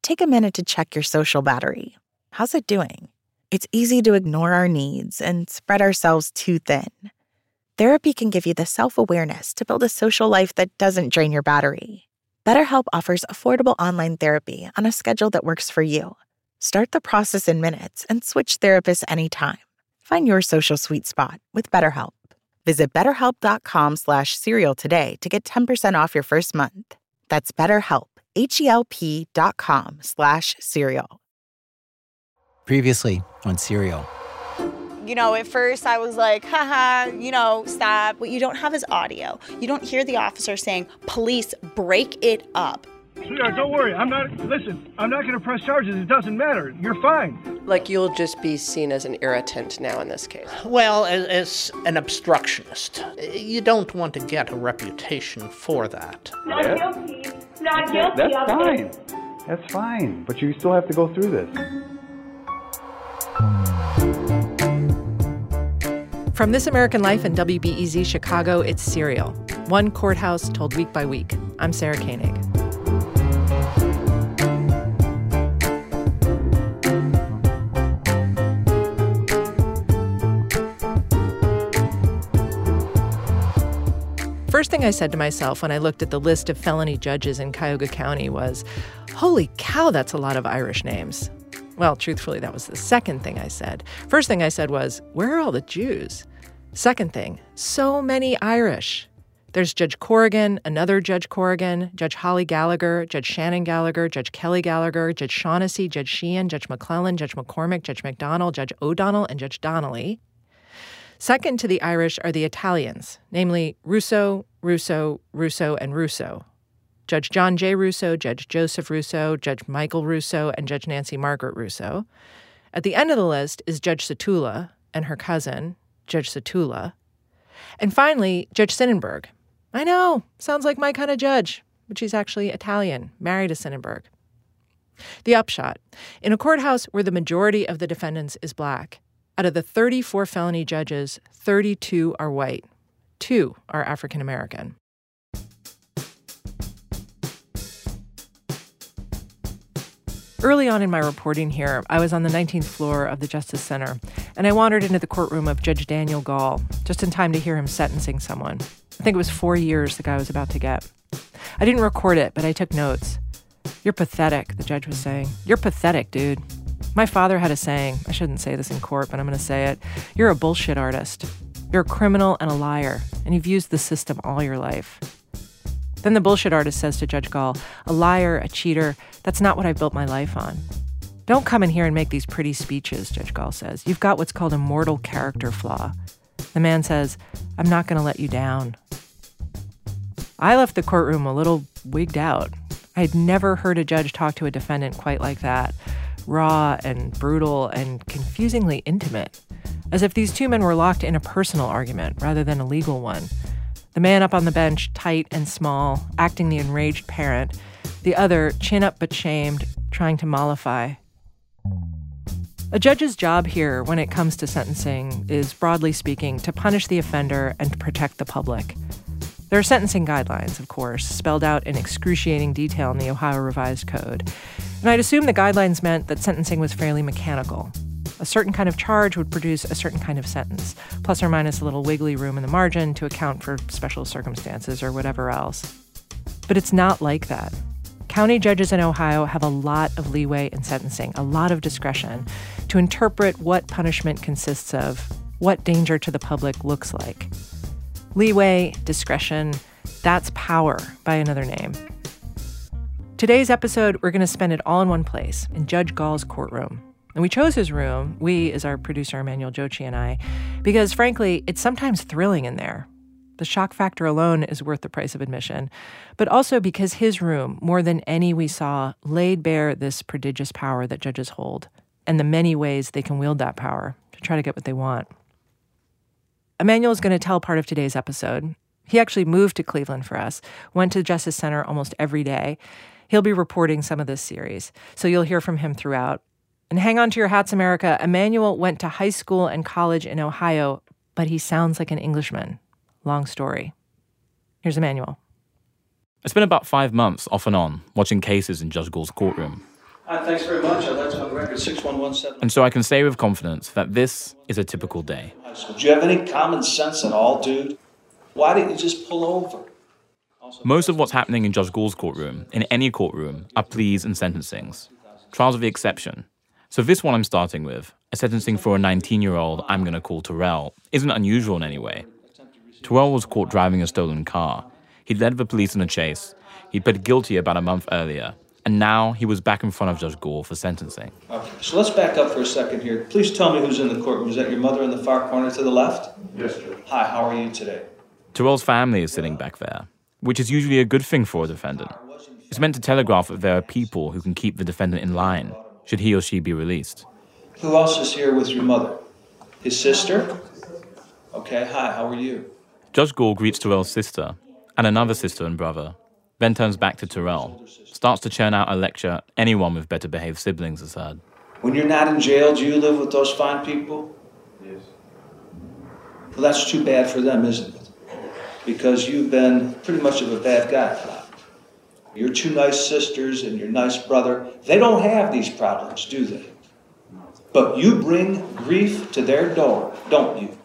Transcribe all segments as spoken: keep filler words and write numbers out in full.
take a minute to check your social battery. How's it doing? It's easy to ignore our needs and spread ourselves too thin. Therapy can give you the self-awareness to build a social life that doesn't drain your battery. BetterHelp offers affordable online therapy on a schedule that works for you. Start the process in minutes and switch therapists anytime. Find your social sweet spot with BetterHelp. Visit betterhelp.com slash serial today to get ten percent off your first month. That's BetterHelp, H-E-L-P dot com slash serial. Previously on Serial. You know, at first I was like, haha, you know, stop. What you don't have is audio. You don't hear the officer saying, police, break it up. Sweetheart, don't worry. I'm not, listen, I'm not going to press charges. It doesn't matter. You're fine. Like you'll just be seen as an irritant now in this case. Well, as, as an obstructionist, you don't want to get a reputation for that. Not yeah. guilty. Not guilty. That's fine. That's fine. But you still have to go through this. From This American Life and W B E Z Chicago, it's Serial. One courthouse told week by week. I'm Sarah Koenig. First thing I said to myself when I looked at the list of felony judges in Cuyahoga County was, holy cow, that's a lot of Irish names. Well, truthfully, that was the second thing I said. First thing I said was, where are all the Jews? Second thing, so many Irish. There's Judge Corrigan, another Judge Corrigan, Judge Holly Gallagher, Judge Shannon Gallagher, Judge Kelly Gallagher, Judge Shaughnessy, Judge Sheehan, Judge McClellan, Judge McCormick, Judge McDonald, Judge O'Donnell, and Judge Donnelly. Second to the Irish are the Italians, namely Russo, Russo, Russo, and Russo. Judge John J. Russo, Judge Joseph Russo, Judge Michael Russo, and Judge Nancy Margaret Russo. At the end of the list is Judge Satula and her cousin, Judge Satula. And finally, Judge Sonnenberg. I know, sounds like my kind of judge, but she's actually Italian, married to Sonnenberg. The upshot, in a courthouse where the majority of the defendants is black, out of the thirty-four felony judges, thirty-two are white. Two are African American. Early on in my reporting here, I was on the nineteenth floor of the Justice Center, and I wandered into the courtroom of Judge Daniel Gall, just in time to hear him sentencing someone. I think it was four years the guy was about to get. I didn't record it, but I took notes. You're pathetic, the judge was saying. You're pathetic, dude. My father had a saying, I shouldn't say this in court, but I'm going to say it. You're a bullshit artist. You're a criminal and a liar, and you've used the system all your life. Then the bullshit artist says to Judge Gall, a liar, a cheater, that's not what I've built my life on. Don't come in here and make these pretty speeches, Judge Gall says. You've got what's called a mortal character flaw. The man says, I'm not going to let you down. I left the courtroom a little wigged out. I'd never heard a judge talk to a defendant quite like that. Raw and brutal and confusingly intimate, as if these two men were locked in a personal argument rather than a legal one. The man up on the bench, tight and small, acting the enraged parent. The other, chin up but shamed, trying to mollify. A judge's job here, when it comes to sentencing, is, broadly speaking, to punish the offender and to protect the public. There are sentencing guidelines, of course, spelled out in excruciating detail in the Ohio Revised Code. And I'd assume the guidelines meant that sentencing was fairly mechanical. A certain kind of charge would produce a certain kind of sentence, plus or minus a little wiggly room in the margin to account for special circumstances or whatever else. But it's not like that. County judges in Ohio have a lot of leeway in sentencing, a lot of discretion to interpret what punishment consists of, what danger to the public looks like. Leeway, discretion, that's power by another name. Today's episode, we're going to spend it all in one place, in Judge Gall's courtroom. And we chose his room, we, as our producer Emmanuel Jochi and I, because frankly, it's sometimes thrilling in there. The shock factor alone is worth the price of admission, but also because his room, more than any we saw, laid bare this prodigious power that judges hold, and the many ways they can wield that power to try to get what they want. Emmanuel is going to tell part of today's episode. He actually moved to Cleveland for us, went to Justice Center almost every day. He'll be reporting some of this series, so you'll hear from him throughout. And hang on to your hats, America. Emmanuel went to high school and college in Ohio, but he sounds like an Englishman. Long story. Here's Emmanuel. I spent about five months off and on watching cases in Judge Gall's courtroom. Hi, thanks very much. I'd like to on record six one one seven. And so I can say with confidence that this is a typical day. Do you have any common sense at all, dude? Why didn't you just pull over? Most of what's happening in Judge Gould's courtroom, in any courtroom, are pleas and sentencings. Trials are the exception. So this one I'm starting with, a sentencing for a nineteen-year-old I'm going to call Terrell, isn't unusual in any way. Terrell was caught driving a stolen car. He'd led the police in a chase. He'd pled guilty about a month earlier. And now he was back in front of Judge Gould for sentencing. Okay, so let's back up for a second here. Please tell me who's in the courtroom. Is that your mother in the far corner to the left? Yes, sir. Hi, how are you today? Terrell's family is sitting back there, which is usually a good thing for a defendant. It's meant to telegraph that there are people who can keep the defendant in line, should he or she be released. Who else is here with your mother? His sister? Okay, hi, how are you? Judge Gould greets Terrell's sister, and another sister and brother, then turns back to Terrell, starts to churn out a lecture anyone with better behaved siblings has heard. When you're not in jail, do you live with those fine people? Yes. Well, that's too bad for them, isn't it? Because you've been pretty much of a bad guy, Cloud. Your two nice sisters and your nice brother, they don't have these problems, do they? But you bring grief to their door, don't you?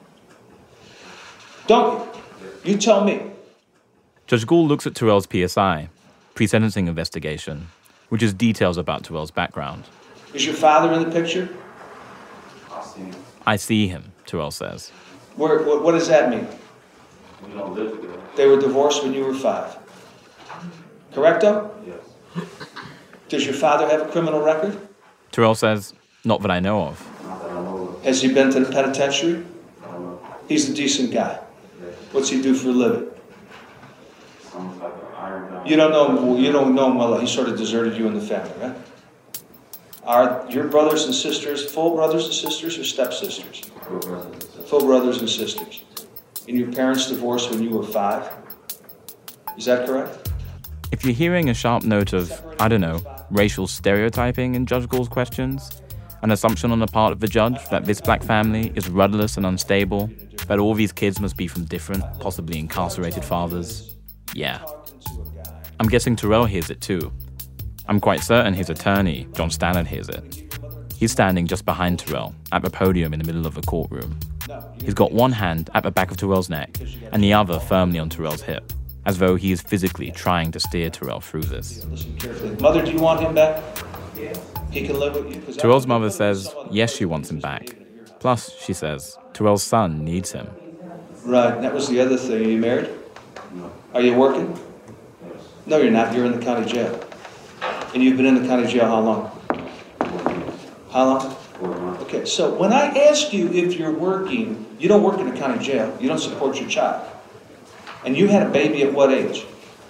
Don't you? You tell me. Judge Gould looks at Terrell's P S I, pre-sentencing investigation, which is details about Terrell's background. Is your father in the picture? I see him. I see him, Terrell says. Where, what, what does that mean? We don't live together. They were divorced when you were five. Correcto? Yes. Does your father have a criminal record? Terrell says, not that I know of. Not that I know of. Has he been to the penitentiary? I don't know. He's a decent guy. Yes. What's he do for a living? Sounds like an iron guy. You don't know him, you don't know him well. He sort of deserted you and the family, right? Are your brothers and sisters full brothers and sisters or stepsisters? Full brothers and sisters. Full brothers and sisters. And your parents divorced when you were five? Is that correct? If you're hearing a sharp note of, I don't know, racial stereotyping in Judge Gould's questions, an assumption on the part of the judge that this black family is rudderless and unstable, that all these kids must be from different, possibly incarcerated fathers, yeah. I'm guessing Terrell hears it too. I'm quite certain his attorney, John Stannard, hears it. He's standing just behind Terrell, at the podium in the middle of the courtroom. He's got one hand at the back of Terrell's neck, and the other firmly on Terrell's hip, as though he is physically trying to steer Terrell through this. Listen carefully. Mother, do you want him back? Yeah. He can live with you? Terrell's mother says, yes, she wants him back. Plus, she says, Terrell's son needs him. Right, and that was the other thing. Are you married? No. Are you working? Yes. No, you're not. You're in the county jail. And you've been in the county jail how long? How long? Four months. Okay, so when I ask you if you're working, you don't work in a county jail. You don't support your child. And you had a baby at what age?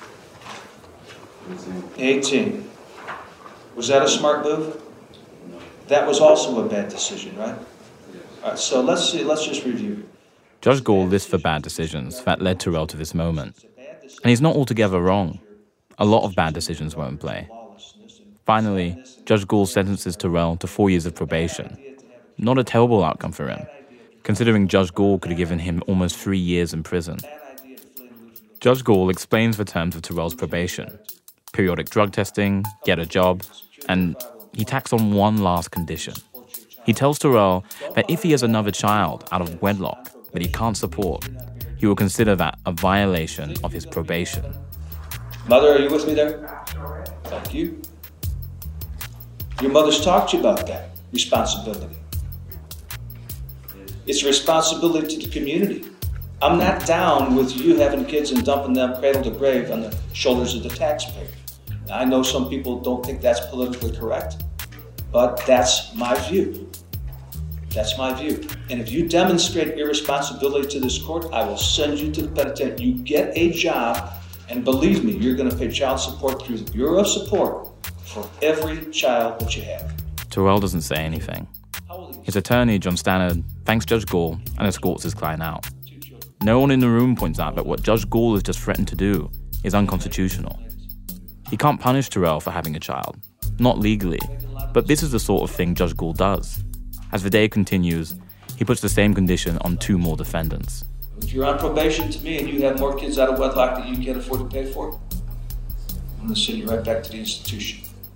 eighteen. Was that a smart move? No. That was also a bad decision, right? Yes. All right, so let's see, let's just review. Judge Gould lists the bad decisions that led Terrell to this moment. And he's not altogether wrong. A lot of bad decisions were in play. Finally, Judge Gould sentences Terrell to four years of probation. Not a terrible outcome for him, considering Judge Gould could have given him almost three years in prison. Judge Gould explains the terms of Terrell's probation. Periodic drug testing, get a job, and he tacks on one last condition. He tells Terrell that if he has another child out of wedlock that he can't support, he will consider that a violation of his probation. Mother, are you with me there? Thank you. Your mother's talked to you about that responsibility. It's a responsibility to the community. I'm not down with you having kids and dumping them cradle to grave on the shoulders of the taxpayer. Now, I know some people don't think that's politically correct, but that's my view. That's my view. And if you demonstrate irresponsibility to this court, I will send you to the penitentiary. You get a job, and believe me, you're going to pay child support through the Bureau of Support for every child that you have. Terrell doesn't say anything. His attorney, John Stannard, thanks Judge Gould and escorts his client out. No one in the room points out that what Judge Gould has just threatened to do is unconstitutional. He can't punish Terrell for having a child, not legally, but this is the sort of thing Judge Gould does. As the day continues, he puts the same condition on two more defendants. If you're on probation to me and you have more kids out of wedlock that you can't afford to pay for, I'm going to send you right back to the institution.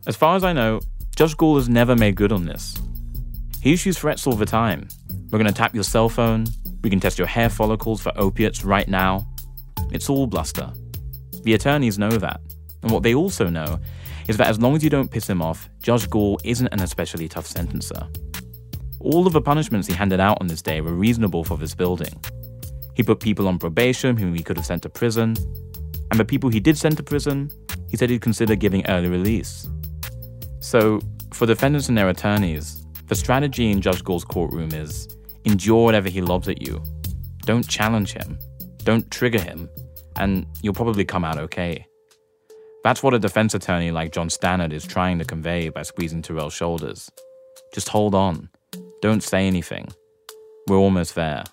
As far as I know, Judge Gall has never made good on this. He issues threats all the time. We're going to tap your cell phone. We can test your hair follicles for opiates right now. It's all bluster. The attorneys know that. And what they also know is that as long as you don't piss him off, Judge Gall isn't an especially tough sentencer. All of the punishments he handed out on this day were reasonable for this building. He put people on probation whom he could have sent to prison. And the people he did send to prison, he said he'd consider giving early release. So, for defendants and their attorneys, the strategy in Judge Gall's courtroom is endure whatever he lobs at you. Don't challenge him. Don't trigger him. And you'll probably come out okay. That's what a defense attorney like John Stannard is trying to convey by squeezing Terrell's shoulders. Just hold on. Don't say anything. We're almost there.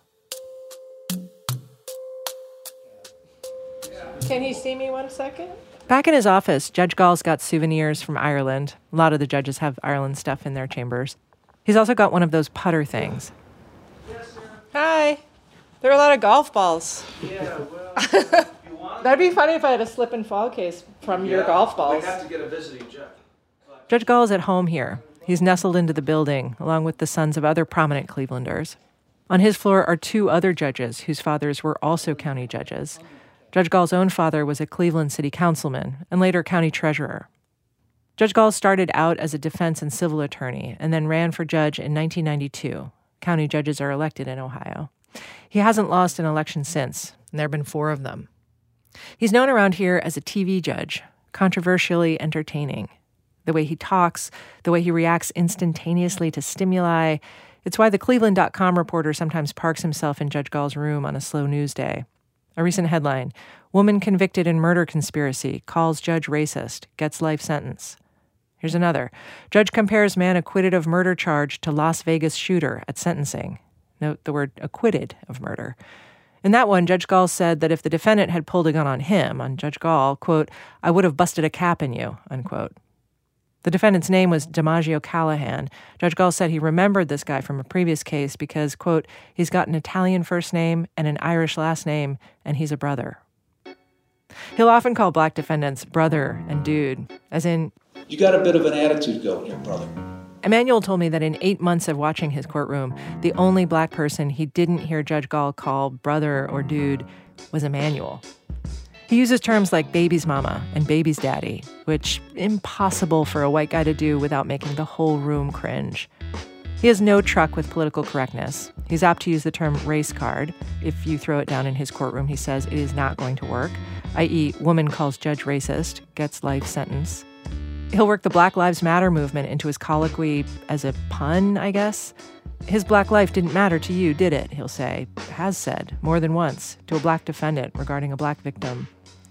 Can he see me one second? Back in his office, Judge Gall's got souvenirs from Ireland. A lot of the judges have Ireland stuff in their chambers. He's also got one of those putter things. Yes, sir. Hi. There are a lot of golf balls. Yeah, well, that'd be funny if I had a slip and fall case from yeah, your golf balls. We have to get a visiting judge. Judge Gall is at home here. He's nestled into the building, along with the sons of other prominent Clevelanders. On his floor are two other judges whose fathers were also county judges. Judge Gall's own father was a Cleveland city councilman and later county treasurer. Judge Gall started out as a defense and civil attorney and then ran for judge in nineteen ninety-two. County judges are elected in Ohio. He hasn't lost an election since, and there have been four of them. He's known around here as a T V judge, controversially entertaining. The way he talks, the way he reacts instantaneously to stimuli. It's why the Cleveland dot com reporter sometimes parks himself in Judge Gall's room on a slow news day. A recent headline, woman convicted in murder conspiracy, calls judge racist, gets life sentence. Here's another. Judge compares man acquitted of murder charge to Las Vegas shooter at sentencing. Note the word acquitted of murder. In that one, Judge Gall said that if the defendant had pulled a gun on him, on Judge Gall, quote, I would have busted a cap in you, unquote. The defendant's name was DiMaggio Callahan. Judge Gall said he remembered this guy from a previous case because, quote, he's got an Italian first name and an Irish last name, and he's a brother. He'll often call black defendants brother and dude, as in, you got a bit of an attitude going here, brother. Emmanuel told me that in eight months of watching his courtroom, the only black person he didn't hear Judge Gall call brother or dude was Emmanuel. He uses terms like baby's mama and baby's daddy, which impossible for a white guy to do without making the whole room cringe. He has no truck with political correctness. He's apt to use the term race card. If you throw it down in his courtroom, he says it is not going to work, that is, woman calls judge racist, gets life sentence. He'll work the Black Lives Matter movement into his colloquy as a pun, I guess. His black life didn't matter to you, did it? He'll say, has said, more than once, to a black defendant regarding a black victim.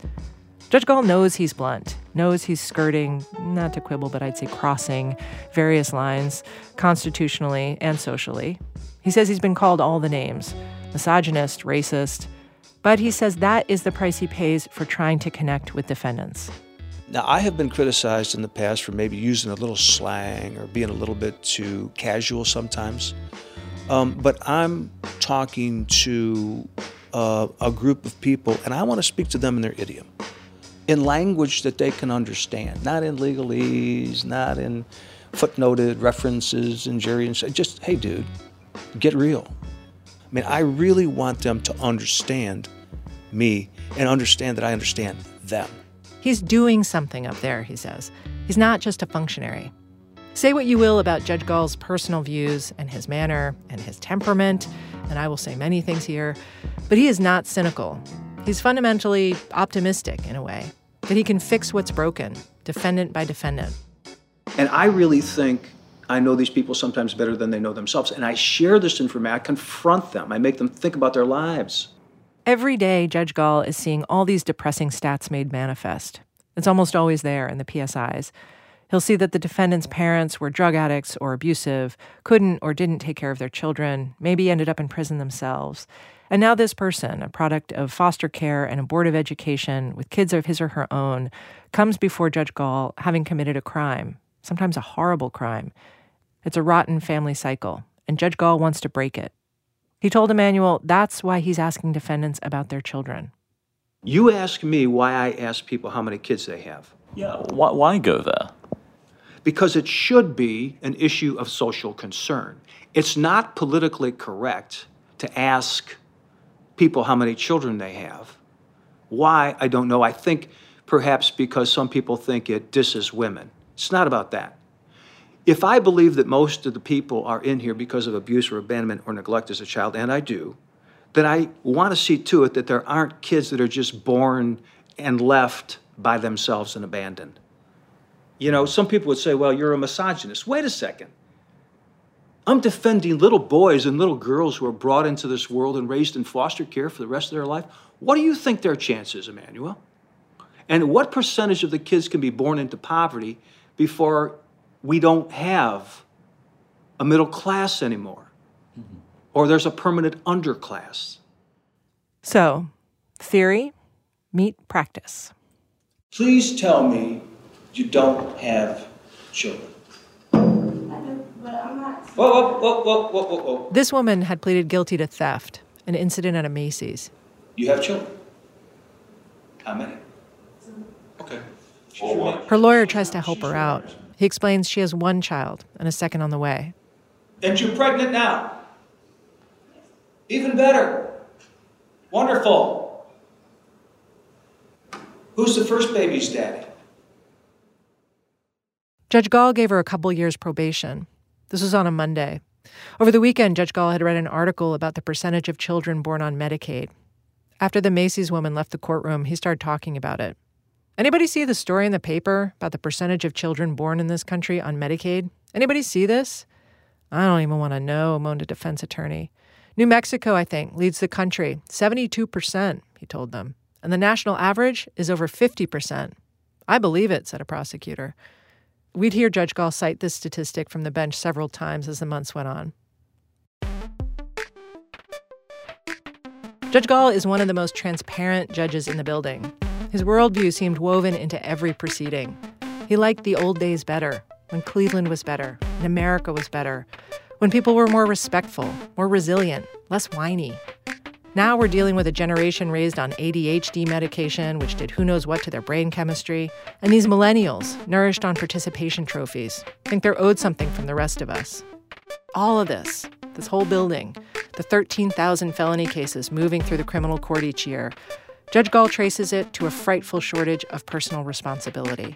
Judge Gall knows he's blunt, knows he's skirting, not to quibble, but I'd say crossing various lines, constitutionally and socially. He says he's been called all the names, misogynist, racist, but he says that is the price he pays for trying to connect with defendants. Now, I have been criticized in the past for maybe using a little slang or being a little bit too casual sometimes. Um, but I'm talking to uh, a group of people, and I want to speak to them in their idiom, in language that they can understand, not in legalese, not in footnoted references and jury and just, hey, dude, get real. I mean, I really want them to understand me and understand that I understand them. He's doing something up there, he says. He's not just a functionary. Say what you will about Judge Gall's personal views and his manner and his temperament, and I will say many things here, but he is not cynical. He's fundamentally optimistic in a way, that he can fix what's broken, defendant by defendant. And I really think I know these people sometimes better than they know themselves, and I share this information, I confront them, I make them think about their lives. Every day, Judge Gall is seeing all these depressing stats made manifest. It's almost always there in the P S Is. He'll see that the defendant's parents were drug addicts or abusive, couldn't or didn't take care of their children, maybe ended up in prison themselves. And now this person, a product of foster care and a board of education with kids of his or her own, comes before Judge Gall having committed a crime, sometimes a horrible crime. It's a rotten family cycle, and Judge Gall wants to break it. He told Emmanuel that's why he's asking defendants about their children. You ask me why I ask people how many kids they have. Yeah, why, why go there? because it should be an issue of social concern. It's not politically correct to ask people how many children they have. Why, I don't know. I think perhaps because some people think it disses women. It's not about that. If I believe that most of the people are in here because of abuse or abandonment or neglect as a child, and I do, then I want to see to it that there aren't kids that are just born and left by themselves and abandoned. You know, some people would say, well, you're a misogynist. Wait a second. I'm defending little boys and little girls who are brought into this world and raised in foster care for the rest of their life. What do you think their chances, Emmanuel? And what percentage of the kids can be born into poverty before we don't have a middle class anymore? Mm-hmm. Or there's a permanent underclass? So, theory meet practice. Please tell me you don't have children. Whoa, whoa, whoa, whoa, whoa, whoa, whoa. This woman had pleaded guilty to theft, an incident at a Macy's. You have children? How many? Okay. Her lawyer tries to help her out. He explains she has one child and a second on the way. And you're pregnant now? Even better. Wonderful. Who's the first baby's daddy? Judge Gall gave her a couple years probation. This was on a Monday. Over the weekend, Judge Gall had read an article about the percentage of children born on Medicaid. After the Macy's woman left the courtroom, he started talking about it. Anybody see the story in the paper about the percentage of children born in this country on Medicaid? Anybody see this? I don't even want to know, moaned a defense attorney. New Mexico, I think, leads the country, seventy-two percent, he told them. And the national average is over fifty percent. I believe it, said a prosecutor. We'd hear Judge Gall cite this statistic from the bench several times as the months went on. Judge Gall is one of the most transparent judges in the building. His worldview seemed woven into every proceeding. He liked the old days better, when Cleveland was better, and America was better, when people were more respectful, more resilient, less whiny. Now we're dealing with a generation raised on A D H D medication, which did who knows what to their brain chemistry, and these millennials, nourished on participation trophies, think they're owed something from the rest of us. All of this, this whole building, the thirteen thousand felony cases moving through the criminal court each year, Judge Gall traces it to a frightful shortage of personal responsibility.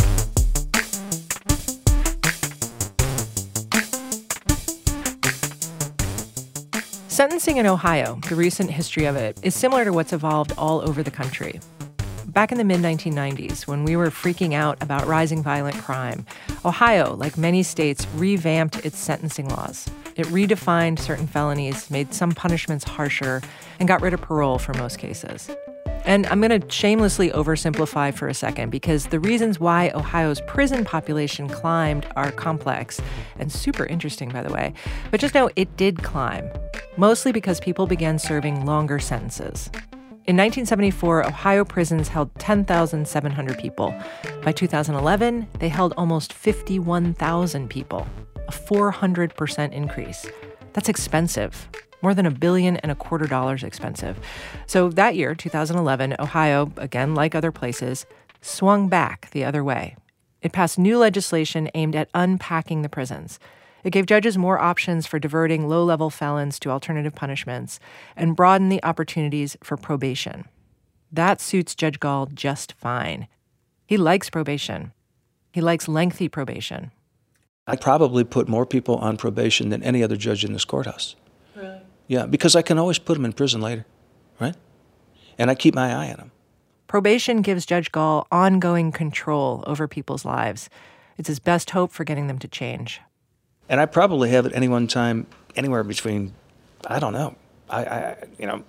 Sentencing in Ohio, the recent history of it, is similar to what's evolved all over the country. Back in the mid nineteen nineties, when we were freaking out about rising violent crime, Ohio, like many states, revamped its sentencing laws. It redefined certain felonies, made some punishments harsher, and got rid of parole for most cases. And I'm going to shamelessly oversimplify for a second because the reasons why Ohio's prison population climbed are complex and super interesting, by the way. But just know it did climb, mostly because people began serving longer sentences. In nineteen seventy-four, Ohio prisons held ten thousand seven hundred people. By two thousand eleven, they held almost fifty-one thousand people, a four hundred percent increase. That's expensive. More than a billion and a quarter dollars expensive. So that year, two thousand eleven, Ohio, again like other places, swung back the other way. It passed new legislation aimed at unpacking the prisons. It gave judges more options for diverting low-level felons to alternative punishments and broadened the opportunities for probation. That suits Judge Gall just fine. He likes probation. He likes lengthy probation. I probably put more people on probation than any other judge in this courthouse. Really? Yeah, because I can always put them in prison later, right? And I keep my eye on them. Probation gives Judge Gall ongoing control over people's lives. It's his best hope for getting them to change. And I probably have at any one time anywhere between, I don't know, I, I you know,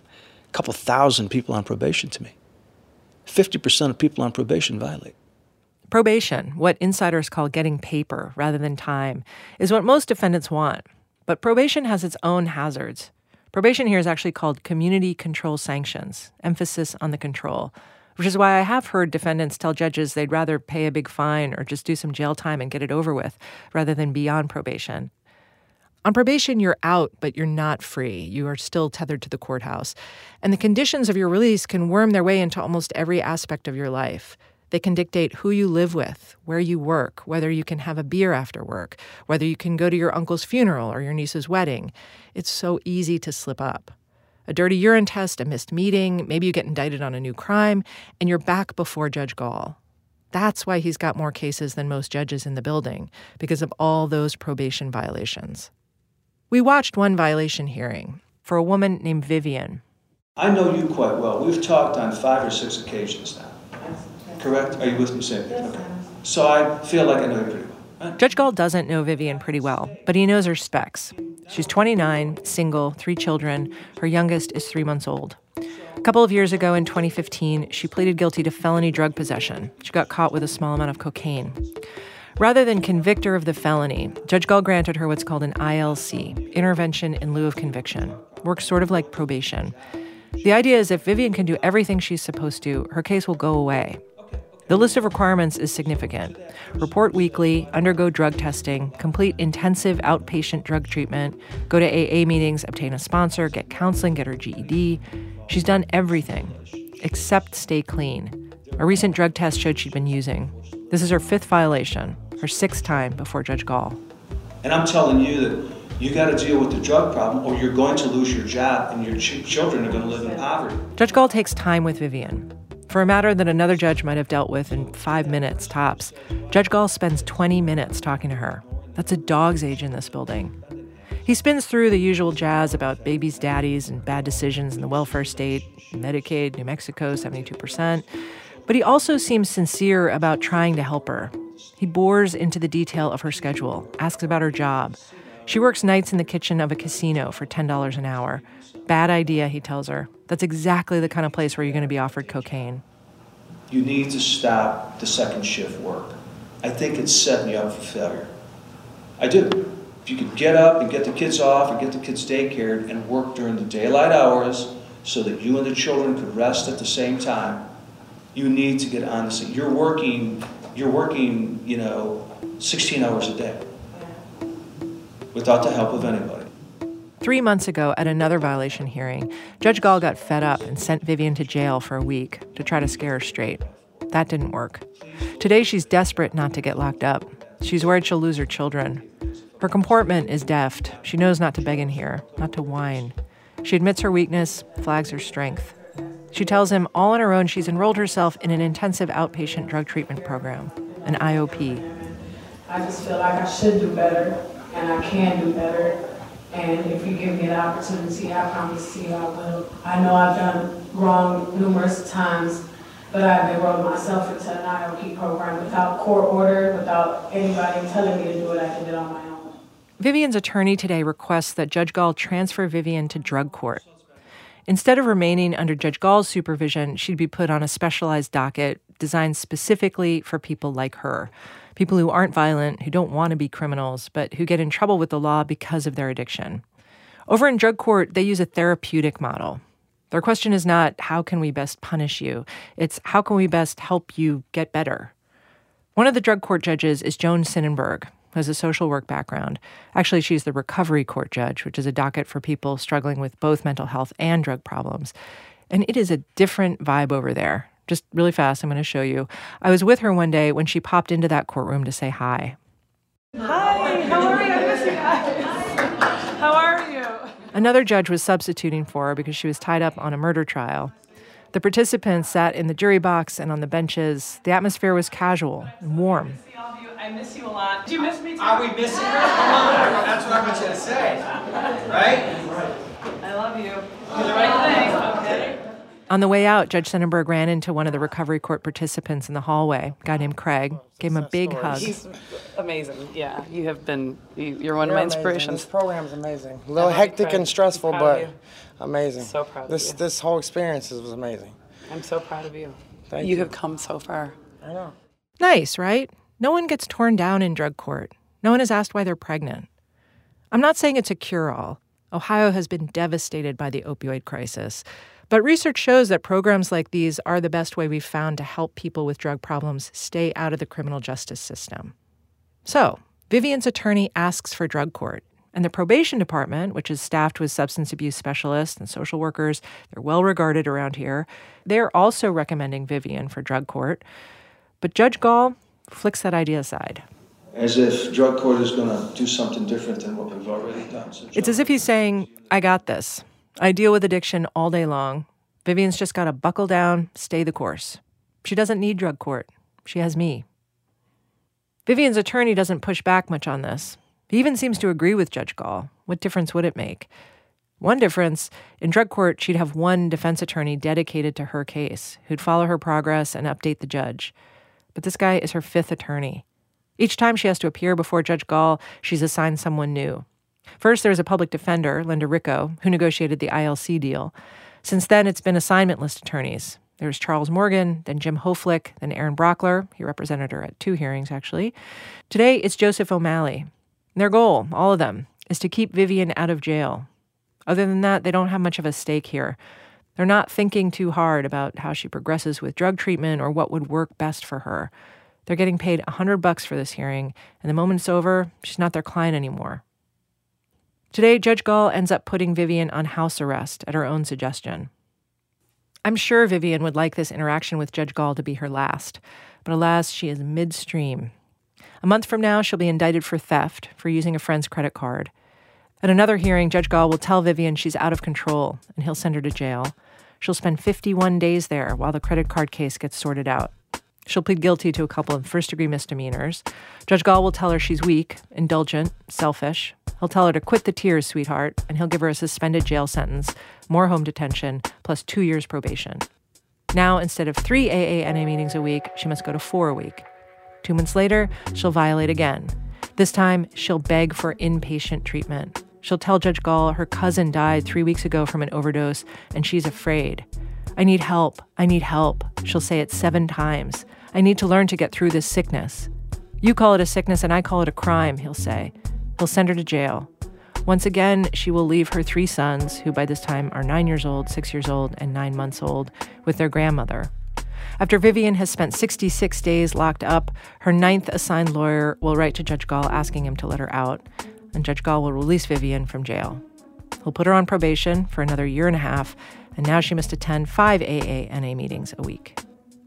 a couple thousand people on probation to me. fifty percent of people on probation violate. Probation, what insiders call getting paper rather than time, is what most defendants want. But probation has its own hazards. Probation here is actually called community control sanctions, emphasis on the control, which is why I have heard defendants tell judges they'd rather pay a big fine or just do some jail time and get it over with, rather than be on probation. On probation, you're out, but you're not free. You are still tethered to the courthouse. And the conditions of your release can worm their way into almost every aspect of your life. They can dictate who you live with, where you work, whether you can have a beer after work, whether you can go to your uncle's funeral or your niece's wedding. It's so easy to slip up. A dirty urine test, a missed meeting, maybe you get indicted on a new crime, and you're back before Judge Gall. That's why he's got more cases than most judges in the building, because of all those probation violations. We watched one violation hearing for a woman named Vivian. I know you quite well. We've talked on five or six occasions now. Correct? Are you with me, Cynthia? Yes, okay. So I feel like I know you pretty well. Right? Judge Gall doesn't know Vivian pretty well, but he knows her specs. She's twenty-nine, single, three children. Her youngest is three months old. A couple of years ago in twenty fifteen, she pleaded guilty to felony drug possession. She got caught with a small amount of cocaine. Rather than convict her of the felony, Judge Gall granted her what's called an I L C, intervention in lieu of conviction. Works sort of like probation. The idea is if Vivian can do everything she's supposed to, her case will go away. The list of requirements is significant. Report weekly, undergo drug testing, complete intensive outpatient drug treatment, go to A A meetings, obtain a sponsor, get counseling, get her G E D. She's done everything, except stay clean. A recent drug test showed she'd been using. This is her fifth violation, her sixth time before Judge Gall. And I'm telling you that you got to deal with the drug problem or you're going to lose your job and your ch- children are going to live in poverty. Judge Gall takes time with Vivian. For a matter that another judge might have dealt with in five minutes tops, Judge Gall spends twenty minutes talking to her. That's a dog's age in this building. He spins through the usual jazz about babies' daddies and bad decisions in the welfare state, Medicaid, New Mexico, seventy-two percent. But he also seems sincere about trying to help her. He bores into the detail of her schedule, asks about her job. She works nights in the kitchen of a casino for ten dollars an hour. Bad idea, he tells her. That's exactly the kind of place where you're going to be offered cocaine. You need to stop the second shift work. I think it's setting you up for failure. I do. If you could get up and get the kids off and get the kids daycared and work during the daylight hours so that you and the children could rest at the same time, you need to get on this. You're working, you're working, you know, sixteen hours a day without the help of anybody. Three months ago, at another violation hearing, Judge Gall got fed up and sent Vivian to jail for a week to try to scare her straight. That didn't work. Today, she's desperate not to get locked up. She's worried she'll lose her children. Her comportment is deft. She knows not to beg in here, not to whine. She admits her weakness, flags her strength. She tells him all on her own she's enrolled herself in an intensive outpatient drug treatment program, an I O P. I just feel like I should do better, and I can do better. And if you give me an opportunity, I promise you I will. I know I've done wrong numerous times, but I've enrolled myself into an I O P program without court order, without anybody telling me to do it. I did it on my own. Vivian's attorney today requests that Judge Gall transfer Vivian to drug court. Instead of remaining under Judge Gall's supervision, she'd be put on a specialized docket designed specifically for people like her. People who aren't violent, who don't want to be criminals, but who get in trouble with the law because of their addiction. Over in drug court, they use a therapeutic model. Their question is not, how can we best punish you? It's, how can we best help you get better? One of the drug court judges is Joan Sinnenberg, who has a social work background. Actually, she's the recovery court judge, which is a docket for people struggling with both mental health and drug problems. And it is a different vibe over there. Just really fast, I'm going to show you. I was with her one day when she popped into that courtroom to say hi. Hi, how are you? I miss you guys. How are you? Another judge was substituting for her because she was tied up on a murder trial. The participants sat in the jury box and on the benches. The atmosphere was casual and warm. I miss you a lot. Do you miss me too? Are we missing her? Come on, that's what I want you to say. Right? I love you. Do the right thing, okay? On the way out, Judge Sinnenberg ran into one of the recovery court participants in the hallway, a guy named Craig, gave him a big hug. He's amazing. Yeah, you have been, you, you're one You're of my inspirations. Amazing. This program's amazing. A little hectic and stressful, but amazing. So proud of this, you. This whole experience was amazing. I'm so proud of you. Thank you. You have come so far. I know. Nice, right? No one gets torn down in drug court. No one is asked why they're pregnant. I'm not saying it's a cure-all. Ohio has been devastated by the opioid crisis. But research shows that programs like these are the best way we've found to help people with drug problems stay out of the criminal justice system. So, Vivian's attorney asks for drug court. And the probation department, which is staffed with substance abuse specialists and social workers, they're well regarded around here, they're also recommending Vivian for drug court. But Judge Gall flicks that idea aside. As if drug court is going to do something different than what we've already done. So it's as if he's saying, I got this. I deal with addiction all day long. Vivian's just got to buckle down, stay the course. She doesn't need drug court. She has me. Vivian's attorney doesn't push back much on this. He even seems to agree with Judge Gall. What difference would it make? One difference, in drug court, she'd have one defense attorney dedicated to her case, who'd follow her progress and update the judge. But this guy is her fifth attorney. Each time she has to appear before Judge Gall, she's assigned someone new. First, there was a public defender, Linda Ricco, who negotiated the I L C deal. Since then, it's been assignment list attorneys. There's Charles Morgan, then Jim Hoflick, then Aaron Brockler. He represented her at two hearings, actually. Today, it's Joseph O'Malley. Their goal, all of them, is to keep Vivian out of jail. Other than that, they don't have much of a stake here. They're not thinking too hard about how she progresses with drug treatment or what would work best for her. They're getting paid a hundred bucks for this hearing, and the moment it's over, she's not their client anymore. Today, Judge Gall ends up putting Vivian on house arrest at her own suggestion. I'm sure Vivian would like this interaction with Judge Gall to be her last, but alas, she is midstream. A month from now, she'll be indicted for theft for using a friend's credit card. At another hearing, Judge Gall will tell Vivian she's out of control, and he'll send her to jail. She'll spend fifty-one days there while the credit card case gets sorted out. She'll plead guilty to a couple of first-degree misdemeanors. Judge Gall will tell her she's weak, indulgent, selfish. He'll tell her to quit the tears, sweetheart, and he'll give her a suspended jail sentence, more home detention, plus two years probation. Now, instead of three A A N A meetings a week, she must go to four a week. Two months later, she'll violate again. This time, she'll beg for inpatient treatment. She'll tell Judge Gall her cousin died three weeks ago from an overdose, and she's afraid. I need help. I need help. She'll say it seven times. I need to learn to get through this sickness. You call it a sickness and I call it a crime, he'll say. He'll send her to jail. Once again, she will leave her three sons, who by this time are nine years old, six years old, and nine months old, with their grandmother. After Vivian has spent sixty-six days locked up, her ninth assigned lawyer will write to Judge Gall asking him to let her out, and Judge Gall will release Vivian from jail. He'll put her on probation for another year and a half, and now she must attend five A A N A meetings a week.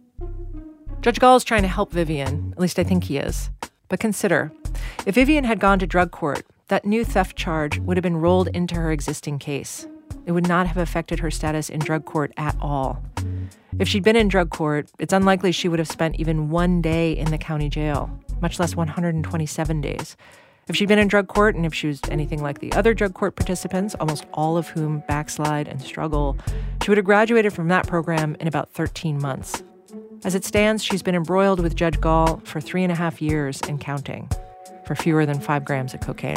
Judge Gall is trying to help Vivian, at least I think he is. But consider, if Vivian had gone to drug court, that new theft charge would have been rolled into her existing case. It would not have affected her status in drug court at all. If she'd been in drug court, it's unlikely she would have spent even one day in the county jail, much less one hundred twenty-seven days. If she'd been in drug court, and if she was anything like the other drug court participants, almost all of whom backslide and struggle, she would have graduated from that program in about thirteen months. As it stands, she's been embroiled with Judge Gall for three and a half years and counting, for fewer than five grams of cocaine.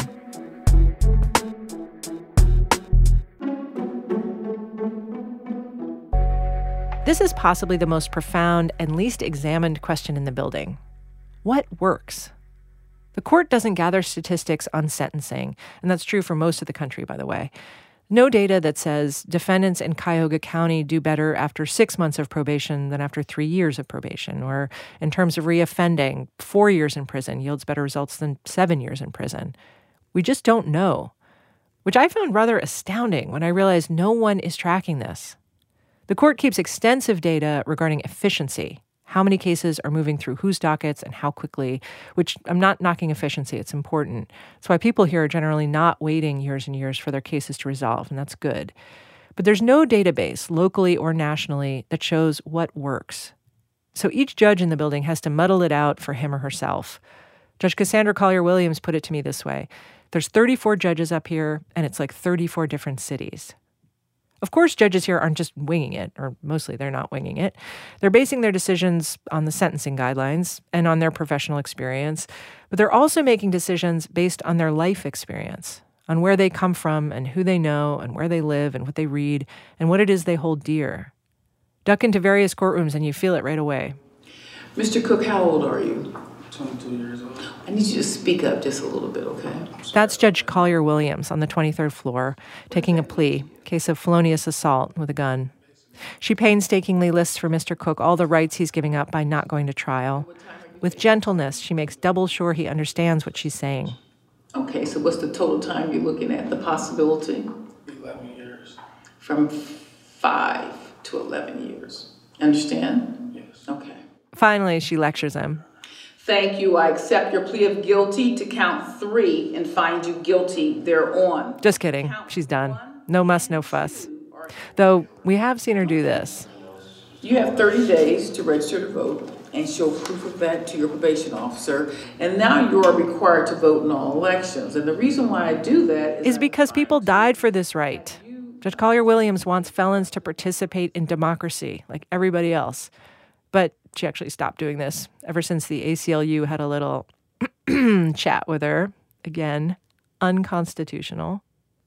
This is possibly the most profound and least examined question in the building. What works? The court doesn't gather statistics on sentencing, and that's true for most of the country, by the way. No data that says defendants in Cuyahoga County do better after six months of probation than after three years of probation, or in terms of reoffending, four years in prison yields better results than seven years in prison. We just don't know, which I found rather astounding when I realized no one is tracking this. The court keeps extensive data regarding efficiency, how many cases are moving through whose dockets and how quickly, which I'm not knocking efficiency, it's important. That's why people here are generally not waiting years and years for their cases to resolve, and that's good. But there's no database, locally or nationally, that shows what works. So each judge in the building has to muddle it out for him or herself. Judge Cassandra Collier-Williams put it to me this way. There's thirty-four judges up here, and it's like thirty-four different cities. Of course, judges here aren't just winging it, or mostly they're not winging it. They're basing their decisions on the sentencing guidelines and on their professional experience, but they're also making decisions based on their life experience, on where they come from and who they know and where they live and what they read and what it is they hold dear. Duck into various courtrooms and you feel it right away. Mister Cook, how old are you? twenty-two years old. I need you to speak up just a little bit, okay? That's Judge Collier-Williams on the twenty-third floor, taking a plea, case of felonious assault with a gun. She painstakingly lists for Mister Cook all the rights he's giving up by not going to trial. With gentleness, she makes double sure he understands what she's saying. Okay, so what's the total time you're looking at, the possibility? eleven years. From five to eleven years. Understand? Yes. Okay. Finally, she lectures him. Thank you. I accept your plea of guilty to count three and find you guilty thereon. Just kidding. She's done. No muss, no fuss. Though we have seen her do this. You have thirty days to register to vote and show proof of that to your probation officer. And now you are required to vote in all elections. And the reason why I do that is, is because people died for this right. Judge Collier Williams wants felons to participate in democracy like everybody else. But she actually stopped doing this ever since the A C L U had a little chat with her. Again, unconstitutional.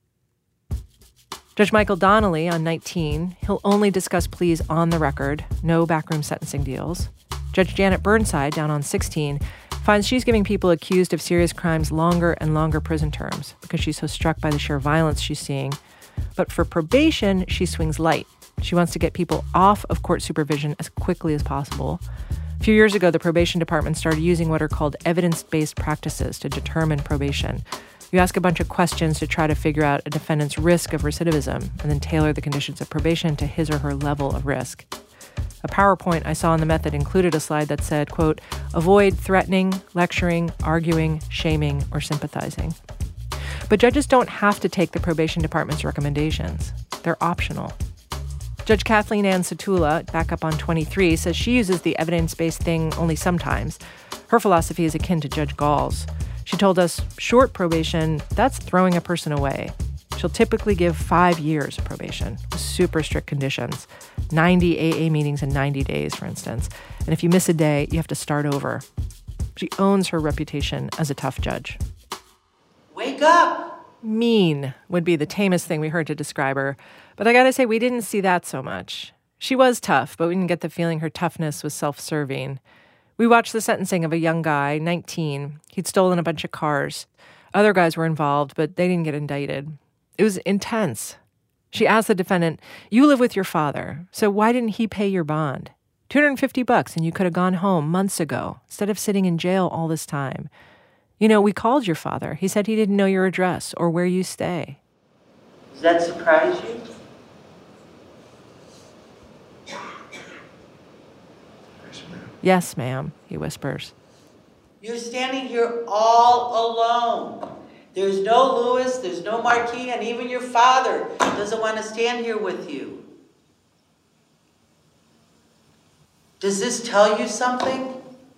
Judge Michael Donnelly on nineteen, he'll only discuss pleas on the record, no backroom sentencing deals. Judge Janet Burnside, down on sixteen, finds she's giving people accused of serious crimes longer and longer prison terms because she's so struck by the sheer violence she's seeing. But for probation, she swings light. She wants to get people off of court supervision as quickly as possible. A few years ago, the probation department started using what are called evidence-based practices to determine probation. You ask a bunch of questions to try to figure out a defendant's risk of recidivism and then tailor the conditions of probation to his or her level of risk. A PowerPoint I saw on the method included a slide that said, quote, avoid threatening, lecturing, arguing, shaming, or sympathizing. But judges don't have to take the probation department's recommendations. They're optional. Judge Kathleen Ann Satula, back up on twenty-three, says she uses the evidence-based thing only sometimes. Her philosophy is akin to Judge Gall's. She told us short probation, that's throwing a person away. She'll typically give five years of probation with super strict conditions, ninety A A meetings in ninety days, for instance. And if you miss a day, you have to start over. She owns her reputation as a tough judge. Wake up! Mean would be the tamest thing we heard to describe her. But I gotta say, we didn't see that so much. She was tough, but we didn't get the feeling her toughness was self-serving. We watched the sentencing of a young guy, nineteen. He'd stolen a bunch of cars. Other guys were involved, but they didn't get indicted. It was intense. She asked the defendant, you live with your father, so why didn't he pay your bond? two hundred fifty bucks and you could have gone home months ago instead of sitting in jail all this time. You know, we called your father. He said he didn't know your address or where you stay. Does that surprise you? Yes, ma'am, he whispers. You're standing here all alone. There's no Lewis, there's no Marquis, and even your father doesn't want to stand here with you. Does this tell you something?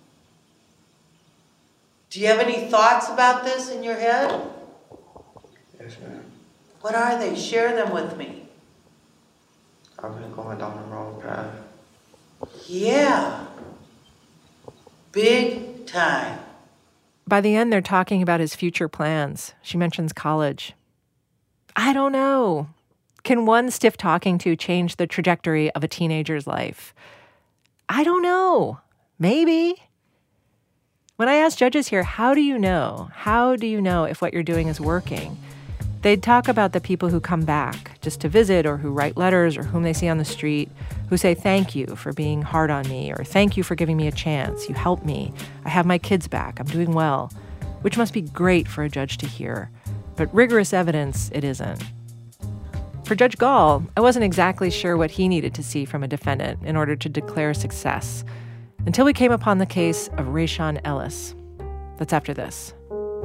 Do you have any thoughts about this in your head? Yes, ma'am. What are they? Share them with me. I've been going down the wrong path. Yeah. Big time. By the end, they're talking about his future plans. She mentions college. I don't know. Can one stiff talking to change the trajectory of a teenager's life? I don't know. Maybe. When I ask judges here, how do you know? How do you know if what you're doing is working? They'd talk about the people who come back just to visit or who write letters or whom they see on the street, who say thank you for being hard on me or thank you for giving me a chance. You helped me. I have my kids back. I'm doing well, which must be great for a judge to hear. But rigorous evidence, it isn't. For Judge Gall, I wasn't exactly sure what he needed to see from a defendant in order to declare success until we came upon the case of Rayshawn Ellis. That's after this.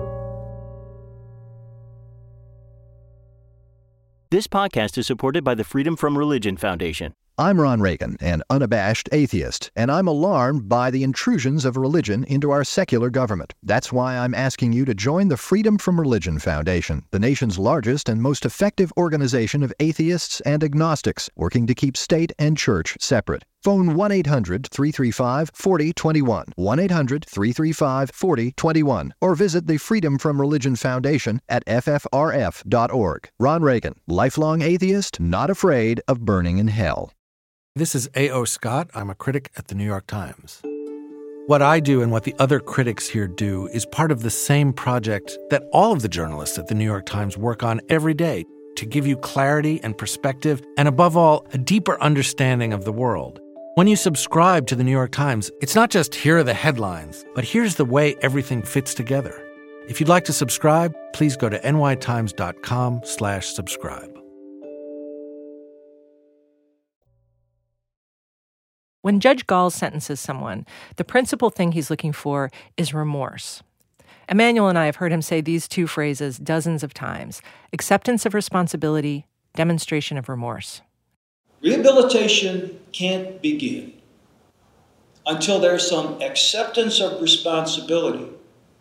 This podcast is supported by the Freedom From Religion Foundation. I'm Ron Reagan, an unabashed atheist, and I'm alarmed by the intrusions of religion into our secular government. That's why I'm asking you to join the Freedom From Religion Foundation, the nation's largest and most effective organization of atheists and agnostics, working to keep state and church separate. Phone one eight hundred, three three five, four zero two one, one eight hundred, three three five, four zero two one, or visit the Freedom From Religion Foundation at f f r f dot org. Ron Reagan, lifelong atheist, not afraid of burning in hell. This is A O. Scott. I'm a critic at the New York Times. What I do and what the other critics here do is part of the same project that all of the journalists at the New York Times work on every day to give you clarity and perspective and, above all, a deeper understanding of the world. When you subscribe to the New York Times, it's not just here are the headlines, but here's the way everything fits together. If you'd like to subscribe, please go to n y times dot com slash subscribe. When Judge Gall sentences someone, the principal thing he's looking for is remorse. Emanuel and I have heard him say these two phrases dozens of times: acceptance of responsibility, demonstration of remorse. Rehabilitation can't begin until there's some acceptance of responsibility,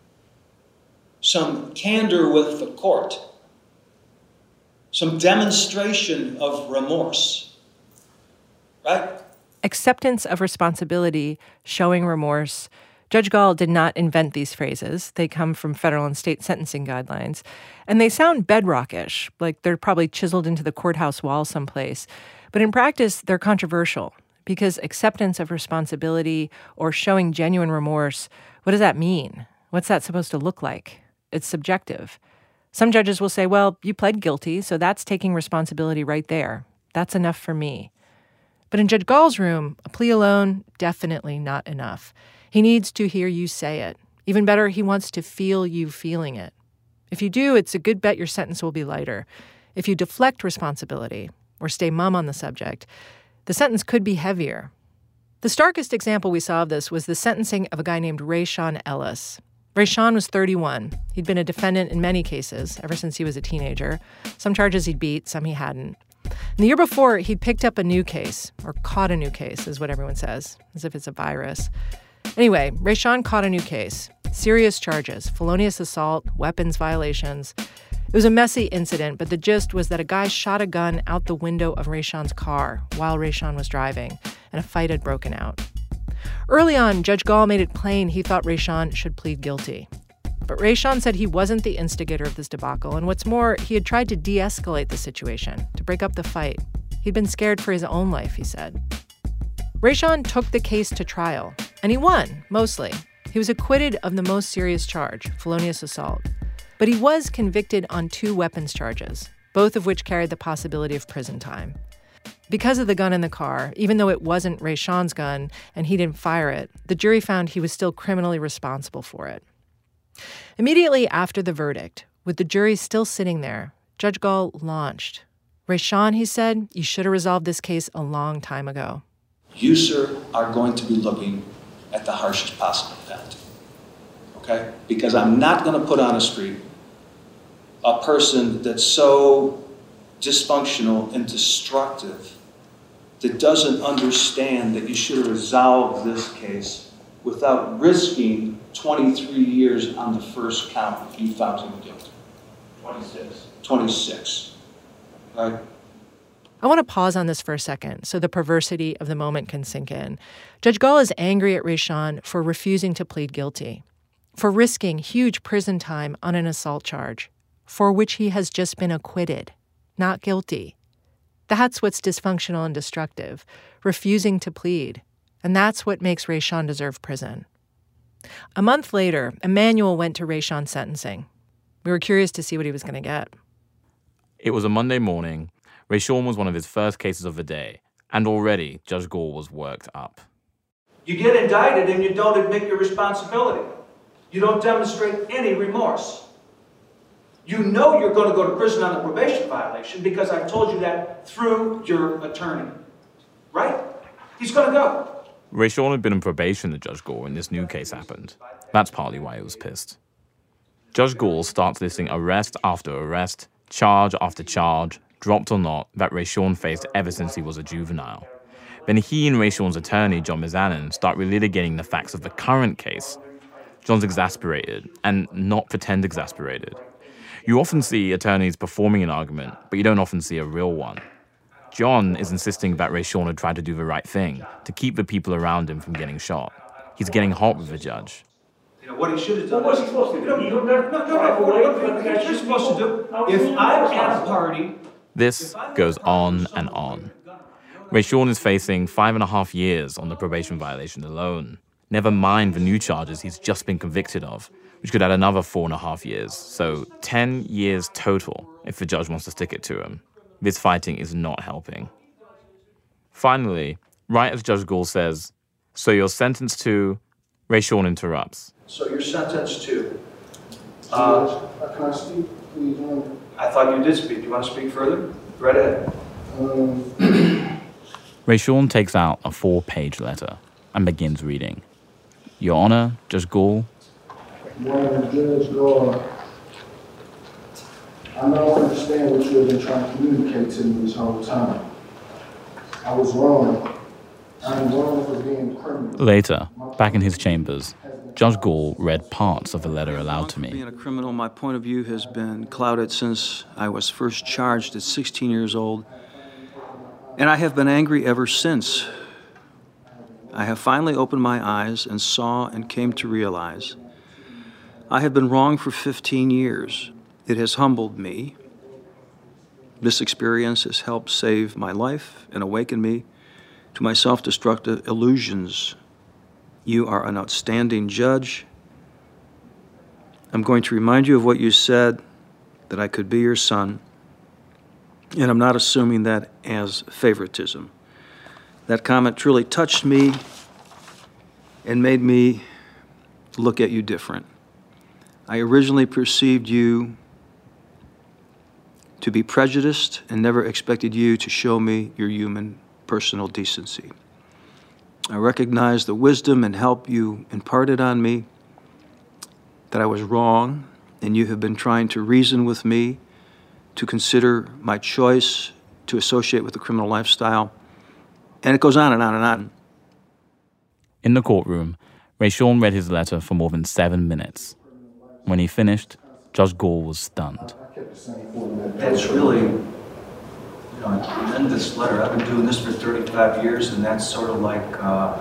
some candor with the court, some demonstration of remorse, right? Acceptance of responsibility, showing remorse. Judge Gall did not invent these phrases. They come from federal and state sentencing guidelines. And they sound bedrockish, like they're probably chiseled into the courthouse wall someplace. But in practice, they're controversial because acceptance of responsibility or showing genuine remorse, what does that mean? What's that supposed to look like? It's subjective. Some judges will say, well, you pled guilty, so that's taking responsibility right there. That's enough for me. But in Judge Gall's room, a plea alone, definitely not enough. He needs to hear you say it. Even better, he wants to feel you feeling it. If you do, it's a good bet your sentence will be lighter. If you deflect responsibility or stay mum on the subject, the sentence could be heavier. The starkest example we saw of this was the sentencing of a guy named Rayshawn Ellis. Rayshawn was thirty-one. He'd been a defendant in many cases ever since he was a teenager. Some charges he'd beat, some he hadn't. And the year before, he'd picked up a new case, or caught a new case, is what everyone says, as if it's a virus. Anyway, Rayshawn caught a new case. Serious charges, felonious assault, weapons violations. It was a messy incident, but the gist was that a guy shot a gun out the window of Rayshawn's car while Rayshawn was driving, and a fight had broken out. Early on, Judge Gall made it plain he thought Rayshawn should plead guilty. But Rayshawn said he wasn't the instigator of this debacle, and what's more, he had tried to de-escalate the situation, to break up the fight. He'd been scared for his own life, he said. Rayshawn took the case to trial, and he won, mostly. He was acquitted of the most serious charge, felonious assault. But he was convicted on two weapons charges, both of which carried the possibility of prison time. Because of the gun in the car, even though it wasn't Rayshawn's gun and he didn't fire it, the jury found he was still criminally responsible for it. Immediately after the verdict, with the jury still sitting there, Judge Gall launched. Rayshawn, he said, you should have resolved this case a long time ago. You, sir, are going to be looking at the harshest possible penalty, okay? Because I'm not going to put on a street a person that's so dysfunctional and destructive that doesn't understand that you should have resolved this case without risking twenty-three years on the first count if you found him guilty. twenty-six. twenty-six, right? I want to pause on this for a second so the perversity of the moment can sink in. Judge Gall is angry at Rayshawn for refusing to plead guilty, for risking huge prison time on an assault charge, for which he has just been acquitted, not guilty. That's what's dysfunctional and destructive, refusing to plead. And that's what makes Rayshawn deserve prison. A month later, Emanuel went to Rayshawn's sentencing. We were curious to see what he was going to get. It was a Monday morning. Rayshawn was one of his first cases of the day, and already Judge Gall was worked up. You get indicted and you don't admit your responsibility. You don't demonstrate any remorse. You know you're going to go to prison on a probation violation because I've told you that through your attorney. Right? He's going to go. Rayshawn had been on probation to Judge Gall when this new case happened. That's partly why he was pissed. Judge Gall starts listing arrest after arrest, charge after charge, dropped or not, that Rayshawn faced ever since he was a juvenile. Then he and Rayshawn's attorney, John Mizanin, start relitigating the facts of the current case. John's exasperated, and not pretend exasperated. You often see attorneys performing an argument, but you don't often see a real one. John is insisting that Rayshawn had tried to do the right thing, to keep the people around him from getting shot. He's getting hot with the judge. You know, what he should have done. What was he supposed to do? No, no, no, no, no. What you're supposed to do, if I'm at a party... This goes on and on. Rayshawn is facing five and a half years on the probation violation alone. Never mind the new charges he's just been convicted of, which could add another four and a half years. So ten years total, if the judge wants to stick it to him. This fighting is not helping. Finally, right as Judge Gall says, so you're sentenced to... Rayshawn interrupts. So you're sentenced to... Uh, Can I speak, please? I thought you did speak. Do you want to speak further? Right ahead. Um, Rayshon takes out a four-page letter and begins reading. Your Honor, Judge Gall. Well, Judge Gall, I don't understand what you have been trying to communicate to me this whole time. I was wrong. I'm wrong for being criminal. Later, back in his chambers, Judge Gall read parts of the letter aloud to me. Being a criminal, my point of view has been clouded since I was first charged at sixteen years old. And I have been angry ever since. I have finally opened my eyes and saw and came to realize I have been wrong for fifteen years. It has humbled me. This experience has helped save my life and awaken me to my self-destructive illusions. You are an outstanding judge. I'm going to remind you of what you said, that I could be your son, and I'm not assuming that as favoritism. That comment truly touched me and made me look at you different. I originally perceived you to be prejudiced and never expected you to show me your human personal decency. I recognize the wisdom and help you imparted on me, that I was wrong, and you have been trying to reason with me, to consider my choice to associate with the criminal lifestyle. And it goes on and on and on. In the courtroom, Rayshon read his letter for more than seven minutes. When he finished, Judge Gall was stunned. That's really, you know, a tremendous letter. I've been doing this for thirty-five years, and that's sort of like uh,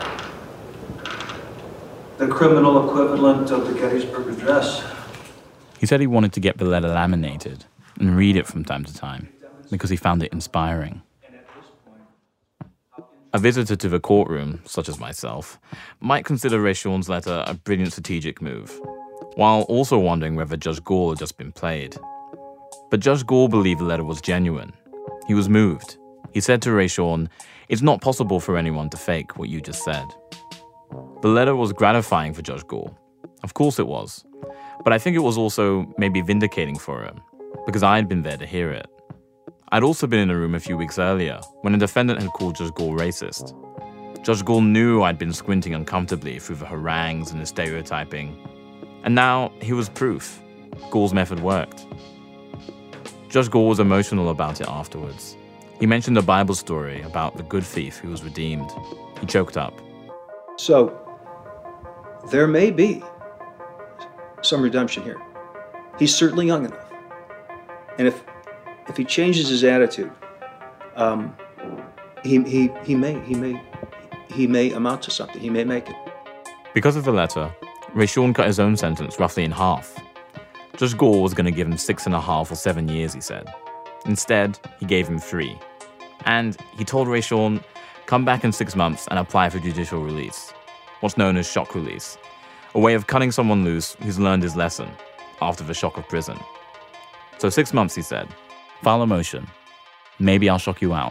the criminal equivalent of the Gettysburg Address. He said he wanted to get the letter laminated and read it from time to time because he found it inspiring. A visitor to the courtroom, such as myself, might consider Rayshon's letter a brilliant strategic move, while also wondering whether Judge Gall had just been played. But Judge Gall believed the letter was genuine. He was moved. He said to Rayshon, "It's not possible for anyone to fake what you just said." The letter was gratifying for Judge Gall. Of course it was. But I think it was also maybe vindicating for him, because I'd been there to hear it. I'd also been in the room a few weeks earlier when a defendant had called Judge Gall racist. Judge Gall knew I'd been squinting uncomfortably through the harangues and the stereotyping. And now he was proof. Gall's method worked. Judge Gall was emotional about it afterwards. He mentioned a Bible story about the good thief who was redeemed. He choked up. So, there may be some redemption here. He's certainly young enough. And if if he changes his attitude, um, he, he, he may he may he may amount to something. He may make it. Because of the letter, Rayshon cut his own sentence roughly in half. Judge Gall was going to give him six and a half or seven years, he said. Instead, he gave him three. And he told Rayshon, come back in six months and apply for judicial release, what's known as shock release, a way of cutting someone loose who's learned his lesson after the shock of prison. So six months, he said. File a motion. Maybe I'll shock you out.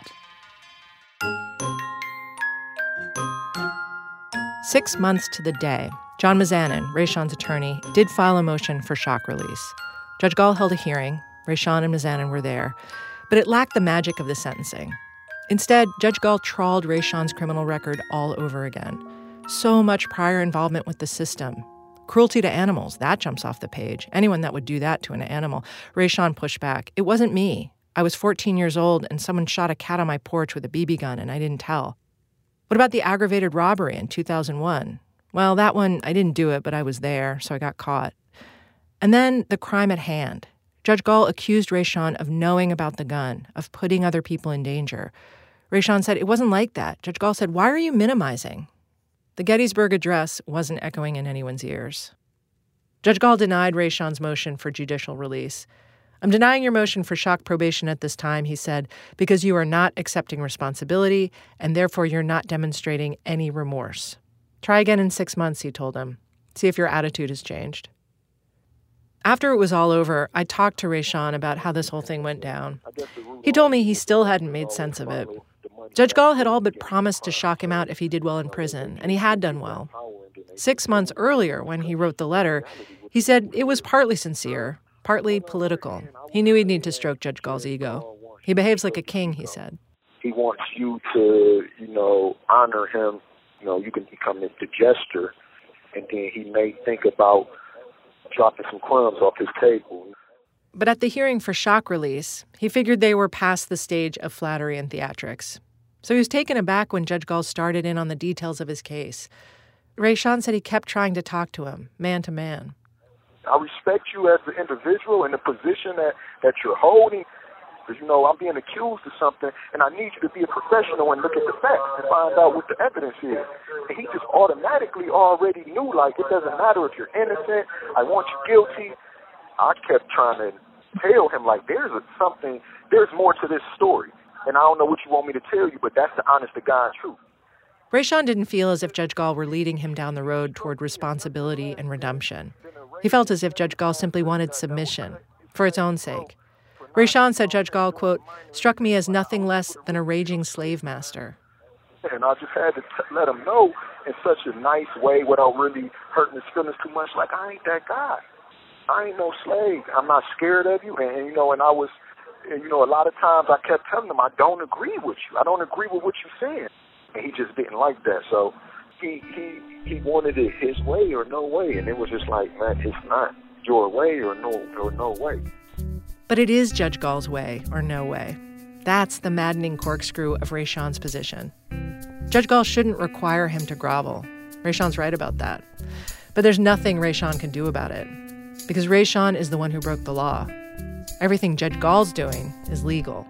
Six months to the day, John Mizanin, Rayshon's attorney, did file a motion for shock release. Judge Gall held a hearing. Rayshon and Mizanin were there. But it lacked the magic of the sentencing. Instead, Judge Gall trawled Rayshon's criminal record all over again. So much prior involvement with the system. Cruelty to animals, that jumps off the page. Anyone that would do that to an animal. Rayshon pushed back. It wasn't me. I was fourteen years old and someone shot a cat on my porch with a B B gun and I didn't tell. What about the aggravated robbery in two thousand one? Well, that one, I didn't do it, but I was there, so I got caught. And then the crime at hand. Judge Gall accused Rayshon of knowing about the gun, of putting other people in danger. Rayshon said it wasn't like that. Judge Gall said, why are you minimizing? The Gettysburg Address wasn't echoing in anyone's ears. Judge Gall denied Rayshon's motion for judicial release. I'm denying your motion for shock probation at this time, he said, because you are not accepting responsibility, and therefore you're not demonstrating any remorse. Try again in six months, he told him. See if your attitude has changed. After it was all over, I talked to Rayshon about how this whole thing went down. He told me he still hadn't made sense of it. Judge Gall had all but promised to shock him out if he did well in prison, and he had done well. Six months earlier, when he wrote the letter, he said it was partly sincere, partly political. He knew he'd need to stroke Judge Gall's ego. He behaves like a king, he said. he wants you to, you know, honor him. You know, you can become the jester, and then he may think about dropping some crumbs off his table. But at the hearing for shock release, he figured they were past the stage of flattery and theatrics. So he was taken aback when Judge Gall started in on the details of his case. Rayshawn said he kept trying to talk to him, man to man. I respect you as an individual and the position that, that you're holding. Because, you know, I'm being accused of something, and I need you to be a professional and look at the facts and find out what the evidence is. And he just automatically already knew, like, it doesn't matter if you're innocent, I want you guilty. I kept trying to tell him, like, there's a, something, there's more to this story. And I don't know what you want me to tell you, but that's the honest-to-God truth. Rayshawn didn't feel as if Judge Gall were leading him down the road toward responsibility and redemption. He felt as if Judge Gall simply wanted submission, for its own sake. Rayshawn said Judge Gall, quote, struck me as nothing less than a raging slave master. And I just had to t- let him know in such a nice way without really hurting his feelings too much, like, I ain't that guy. I ain't no slave. I'm not scared of you. And, you know, and I was, and, you know, a lot of times I kept telling him, I don't agree with you. I don't agree with what you're saying. And he just didn't like that. So he, he, he wanted it his way or no way. And it was just like, man, it's not your way or no, or no way. But it is Judge Gall's way or no way. That's the maddening corkscrew of Rayshawn's position. Judge Gall shouldn't require him to grovel. Rayshawn's right about that. But there's nothing Rayshawn can do about it, because Rayshawn is the one who broke the law. Everything Judge Gall's doing is legal.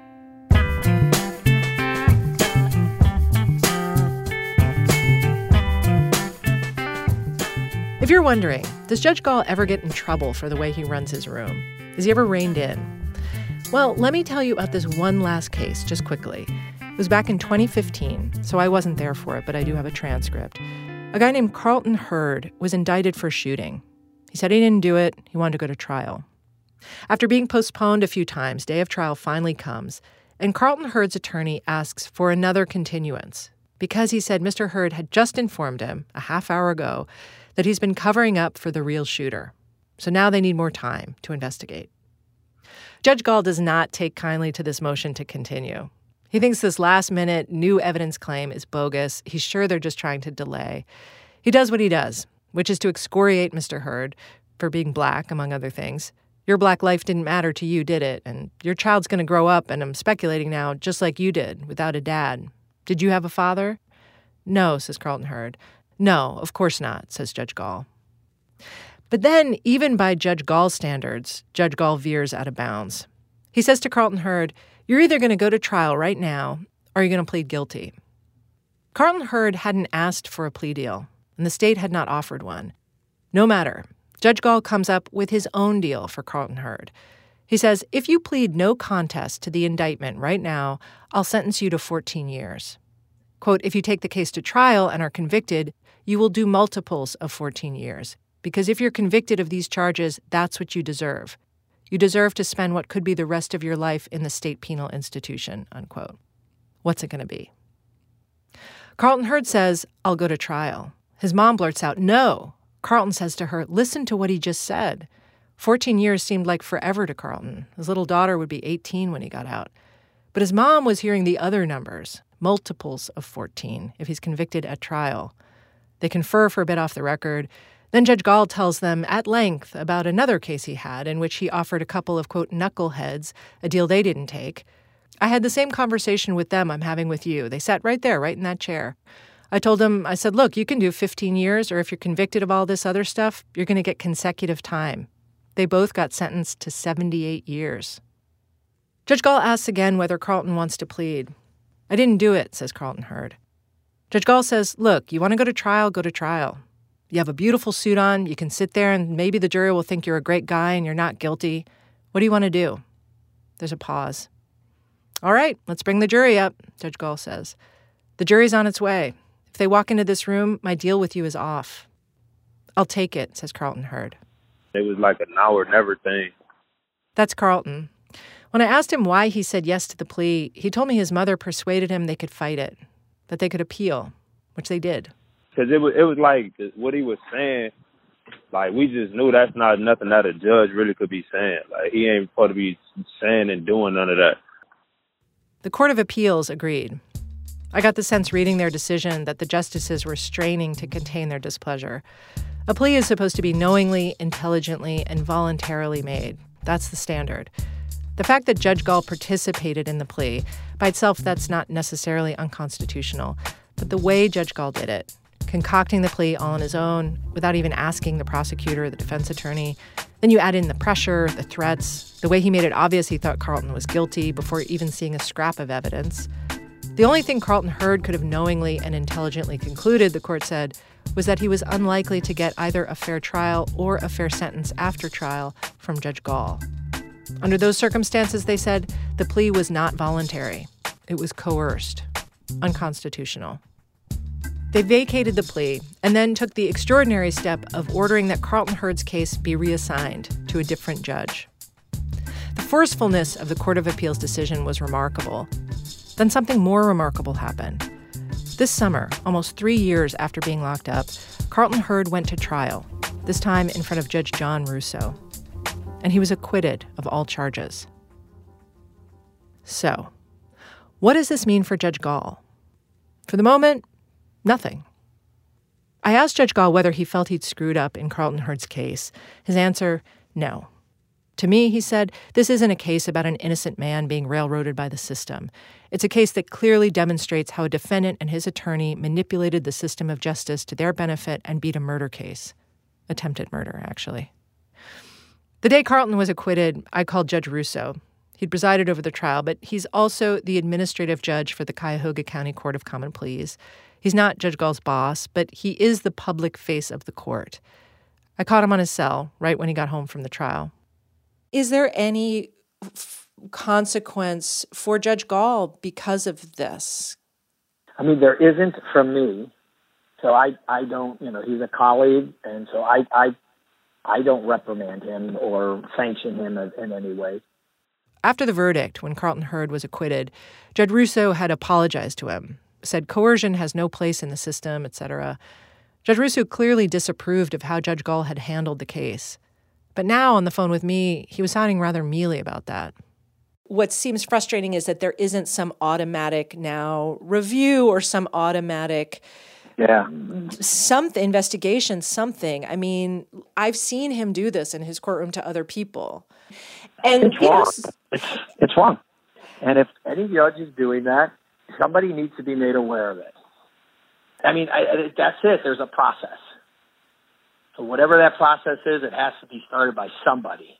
If you're wondering, does Judge Gall ever get in trouble for the way he runs his room? Is he ever reined in? Well, let me tell you about this one last case, just quickly. It was back in twenty fifteen, so I wasn't there for it, but I do have a transcript. A guy named Carlton Hurd was indicted for shooting. He said he didn't do it. He wanted to go to trial. After being postponed a few times, day of trial finally comes, and Carlton Hurd's attorney asks for another continuance because he said Mister Hurd had just informed him a half hour ago that he's been covering up for the real shooter. So now they need more time to investigate. Judge Gall does not take kindly to this motion to continue. He thinks this last-minute new evidence claim is bogus. He's sure they're just trying to delay. He does what he does, which is to excoriate Mister Hurd for being black, among other things. Your black life didn't matter to you, did it? And your child's going to grow up, and I'm speculating now, just like you did, without a dad. Did you have a father? No, says Carlton Hurd. No, of course not, says Judge Gall. But then, even by Judge Gall's standards, Judge Gall veers out of bounds. He says to Carlton Hurd, you're either going to go to trial right now or you're going to plead guilty. Carlton Hurd hadn't asked for a plea deal, and the state had not offered one. No matter. Judge Gall comes up with his own deal for Carlton Hurd. He says, if you plead no contest to the indictment right now, I'll sentence you to fourteen years. Quote, if you take the case to trial and are convicted, you will do multiples of fourteen years. Because if you're convicted of these charges, that's what you deserve. You deserve to spend what could be the rest of your life in the state penal institution, unquote. What's it going to be? Carlton Hurd says, I'll go to trial. His mom blurts out, no. Carlton says to her, listen to what he just said. fourteen years seemed like forever to Carlton. His little daughter would be eighteen when he got out. But his mom was hearing the other numbers, multiples of fourteen, if he's convicted at trial. They confer for a bit off the record. Then Judge Gall tells them at length about another case he had in which he offered a couple of, quote, knuckleheads, a deal they didn't take. I had the same conversation with them I'm having with you. They sat right there, right in that chair. I told them, I said, look, you can do fifteen years, or if you're convicted of all this other stuff, you're going to get consecutive time. They both got sentenced to seventy-eight years. Judge Gall asks again whether Carlton wants to plead. I didn't do it, says Carlton Hurd. Judge Gall says, look, you want to go to trial, go to trial. You have a beautiful suit on, you can sit there and maybe the jury will think you're a great guy and you're not guilty. What do you want to do? There's a pause. All right, let's bring the jury up, Judge Gall says. The jury's on its way. If they walk into this room, my deal with you is off. I'll take it, says Carlton Hurd. It was like a now or never thing. That's Carlton. When I asked him why he said yes to the plea, he told me his mother persuaded him they could fight it, that they could appeal, which they did. Because it was, it was like what he was saying, like we just knew that's not nothing that a judge really could be saying. Like he ain't supposed to be saying and doing none of that. The Court of Appeals agreed. I got the sense reading their decision that the justices were straining to contain their displeasure. A plea is supposed to be knowingly, intelligently, and voluntarily made. That's the standard. The fact that Judge Gall participated in the plea, by itself, that's not necessarily unconstitutional. But the way Judge Gall did it, concocting the plea all on his own, without even asking the prosecutor or the defense attorney, then you add in the pressure, the threats, the way he made it obvious he thought Carlton was guilty before even seeing a scrap of evidence. The only thing Carlton Hurd could have knowingly and intelligently concluded, the court said, was that he was unlikely to get either a fair trial or a fair sentence after trial from Judge Gall. Under those circumstances, they said, the plea was not voluntary. It was coerced, unconstitutional. They vacated the plea and then took the extraordinary step of ordering that Carlton Hurd's case be reassigned to a different judge. The forcefulness of the Court of Appeals decision was remarkable. Then something more remarkable happened. This summer, almost three years after being locked up, Carlton Hurd went to trial, this time in front of Judge John Russo. And he was acquitted of all charges. So, what does this mean for Judge Gall? For the moment, nothing. I asked Judge Gall whether he felt he'd screwed up in Carlton Hurd's case. His answer, no. To me, he said, this isn't a case about an innocent man being railroaded by the system. It's a case that clearly demonstrates how a defendant and his attorney manipulated the system of justice to their benefit and beat a murder case. Attempted murder, actually. The day Carlton was acquitted, I called Judge Russo. He'd presided over the trial, but he's also the administrative judge for the Cuyahoga County Court of Common Pleas. He's not Judge Gall's boss, but he is the public face of the court. I caught him on his cell right when he got home from the trial. Is there any f- consequence for Judge Gall because of this? I mean, there isn't from me. So I, I don't, you know, he's a colleague, and so I, I, I don't reprimand him or sanction him in, in any way. After the verdict, when Carlton Hurd was acquitted, Judge Russo had apologized to him, said coercion has no place in the system, et cetera. Judge Russo clearly disapproved of how Judge Gall had handled the case. But now, on the phone with me, he was sounding rather mealy about that. What seems frustrating is that there isn't some automatic now review or some automatic yeah. some investigation, something. I mean, I've seen him do this in his courtroom to other people. And it's wrong. It's, it's wrong. And if any judge is doing that, somebody needs to be made aware of it. I mean, I, that's it. There's a process. So whatever that process is, it has to be started by somebody.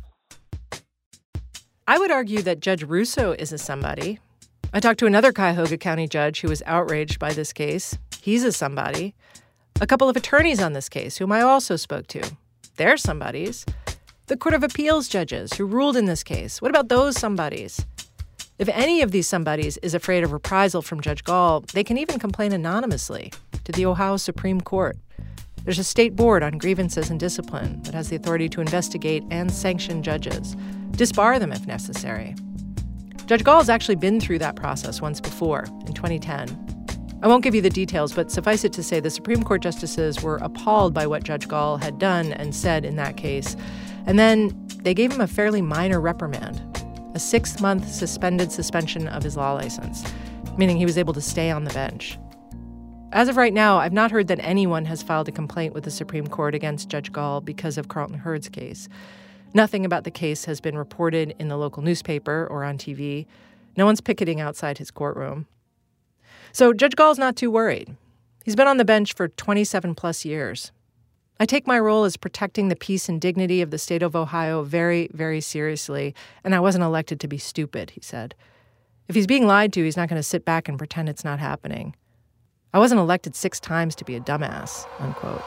I would argue that Judge Russo is a somebody. I talked to another Cuyahoga County judge who was outraged by this case. He's a somebody. A couple of attorneys on this case, whom I also spoke to. They're somebodies. The Court of Appeals judges who ruled in this case. What about those somebodies? If any of these somebodies is afraid of reprisal from Judge Gall, they can even complain anonymously to the Ohio Supreme Court. There's a state board on grievances and discipline that has the authority to investigate and sanction judges, disbar them if necessary. Judge Gall's actually been through that process once before, in twenty ten. I won't give you the details, but suffice it to say the Supreme Court justices were appalled by what Judge Gall had done and said in that case. And then they gave him a fairly minor reprimand, a six-month suspended suspension of his law license, meaning he was able to stay on the bench. As of right now, I've not heard that anyone has filed a complaint with the Supreme Court against Judge Gall because of Carlton Hurd's case. Nothing about the case has been reported in the local newspaper or on T V. No one's picketing outside his courtroom. So Judge Gall's not too worried. He's been on the bench for twenty-seven plus years. I take my role as protecting the peace and dignity of the state of Ohio very, very seriously, and I wasn't elected to be stupid, he said. If he's being lied to, he's not going to sit back and pretend it's not happening. I wasn't elected six times to be a dumbass, unquote.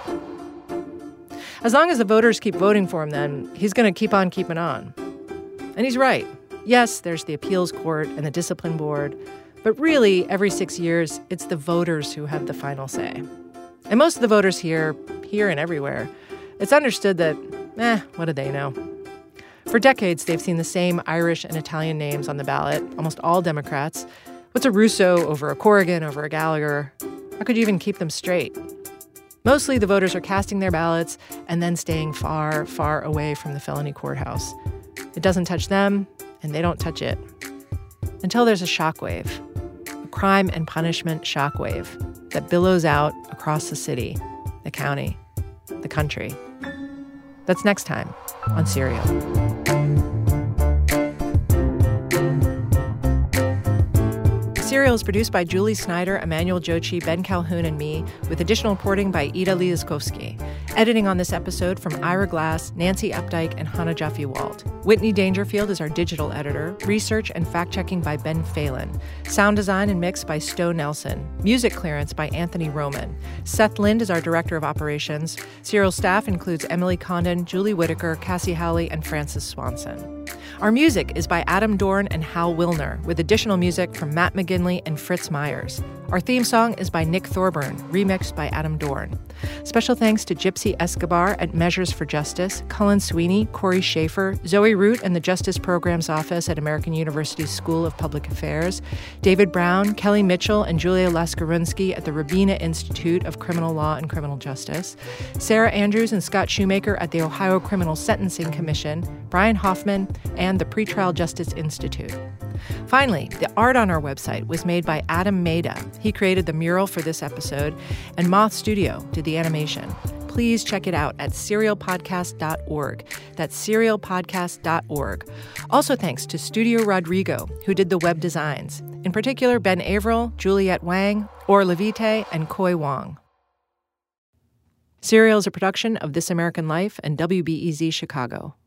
As long as the voters keep voting for him, then, he's going to keep on keeping on. And he's right. Yes, there's the appeals court and the discipline board, but really, every six years, it's the voters who have the final say. And most of the voters here, here and everywhere, it's understood that, eh, what do they know? For decades, they've seen the same Irish and Italian names on the ballot, almost all Democrats. What's a Russo over a Corrigan over a Gallagher? How could you even keep them straight? Mostly, the voters are casting their ballots and then staying far, far away from the felony courthouse. It doesn't touch them, and they don't touch it. until there's a shockwave, a crime and punishment shockwave that billows out across the city, the county, the country. That's next time on Serial. Serial is produced by Julie Snyder, Emmanuel Jochi, Ben Calhoun, and me, with additional reporting by Ida Liaskovsky. Editing on this episode from Ira Glass, Nancy Updike, and Hannah Jaffe-Walt. Whitney Dangerfield is our digital editor. Research and fact-checking by Ben Phelan. Sound design and mix by Stowe Nelson. Music clearance by Anthony Roman. Seth Lind is our director of operations. Serial staff includes Emily Condon, Julie Whitaker, Cassie Howley, and Francis Swanson. Our music is by Adam Dorn and Hal Wilner, with additional music from Matt McGinley and Fritz Myers. Our theme song is by Nick Thorburn, remixed by Adam Dorn. Special thanks to Gypsy Escobar at Measures for Justice, Cullen Sweeney, Corey Schaefer, Zoe Root and the Justice Programs Office at American University School of Public Affairs, David Brown, Kelly Mitchell, and Julia Laskarunsky at the Rabina Institute of Criminal Law and Criminal Justice, Sarah Andrews and Scott Shoemaker at the Ohio Criminal Sentencing Commission, Brian Hoffman, and the Pretrial Justice Institute. Finally, the art on our website was made by Adam Maida. He created the mural for this episode, and Moth Studio did the animation. Please check it out at serial podcast dot org. That's serial podcast dot org. Also thanks to Studio Rodrigo, who did the web designs. In particular, Ben Averill, Juliette Wang, Or Levite, and Koi Wong. Serial is a production of This American Life and W B E Z Chicago.